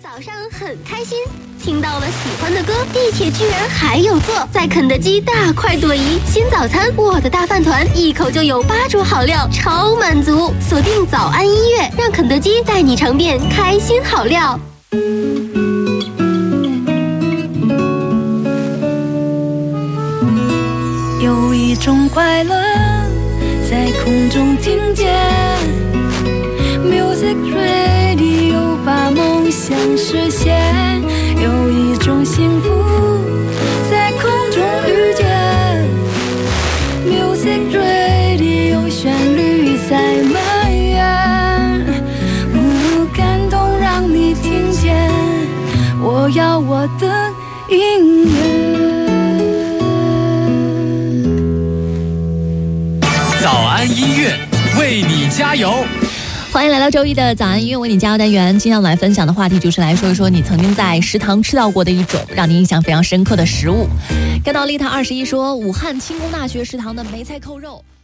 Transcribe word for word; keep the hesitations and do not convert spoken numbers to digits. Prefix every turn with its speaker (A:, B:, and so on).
A: 早上很开心，听到了喜欢的歌，地铁居然还有座，在肯德基大快朵颐，新早餐我的大饭团，一口就有八种好料，超满足。锁定早安音乐，让肯德基带你尝遍开心好料。
B: 有一种快乐在空中听见 Music Radio 把梦想实现，有一种幸福在空中遇见 Music Radio 旋律在蔓延，嗯，感动让你听见，我要我的音乐。
C: 早安音乐为你加油，
D: 欢迎来到周一的早安音乐为你加油单元。今天我们来分享的话题就是来说一说你曾经在食堂吃到过的一种让你印象非常深刻的食物。看到丽塔二十一说，武汉轻工大学食堂的梅菜扣肉。